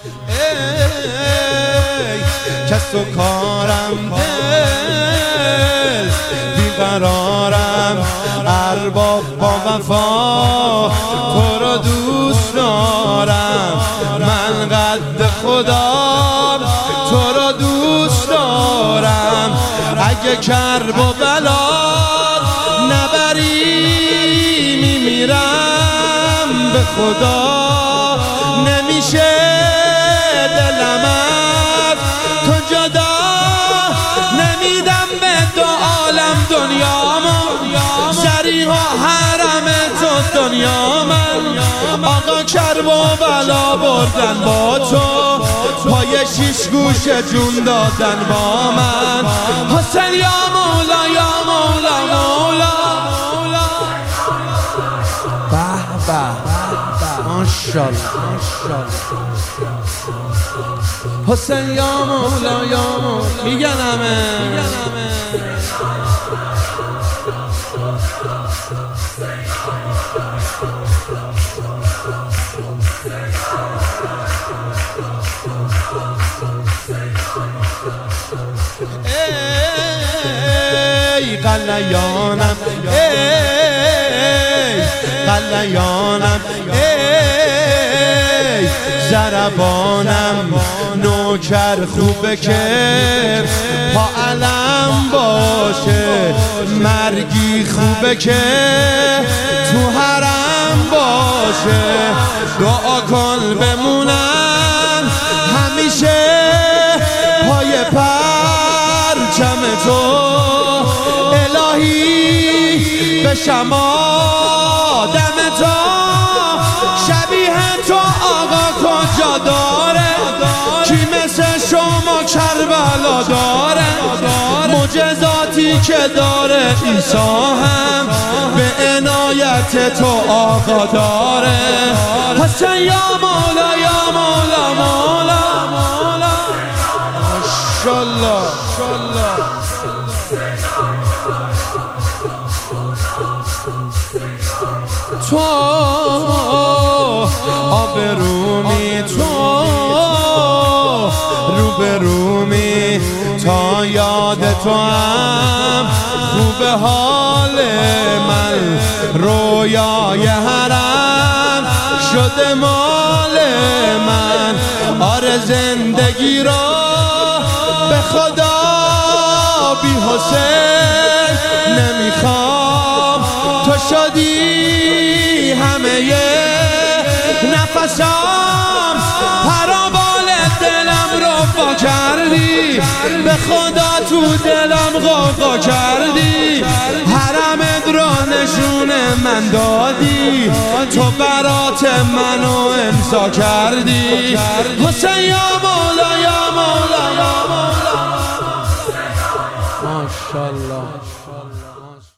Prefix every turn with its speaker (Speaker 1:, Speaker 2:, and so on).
Speaker 1: ای کس و کارم دل بیقرارم ارباب با وفا تو را دوست دارم من قد خدا تو را دوست دارم اگه کرب و بلا نبری میمیرم به خدا نمیشه دلم از تو جدا نمیدم به دو عالم دنیامو سریع و حرم تو دنیا من آقا کرب و بلا بردن با تو پای شیش گوش جون دادن با من حسین یا مولا یا مولا مولا به به ماشاءالله حسین یا مولا یا مولا میگن همه ای قلیانم ای قلیانم ای ضربانم نوکر خوبه که پا علم باشه مرگی خوبه که تو حرم باشه دعا کن بمونم همیشه پای پرچم تو الهی بشم آدم تو شبیه تو آقا کجا داره کی مثل شما کربلا داره معجزاتی که داره عیسی هم به عنایت تو آقا داره حسین یا مولا یا مولا مولا ماشاءالله تو آبرومی تو روبرومی تا یاد تو هم خوب حال من رویای حرم شده مال من آره زندگی را به خدا بی حسین نمیخوام تو شدی همه نفسام پرابال دلم رو فا کردی به خدا تو دلم غوغا کردی حرمت را نشون من دادی تو برات منو امضا کردی حسین یا مولا یا مولا یا مولا ماشاءالله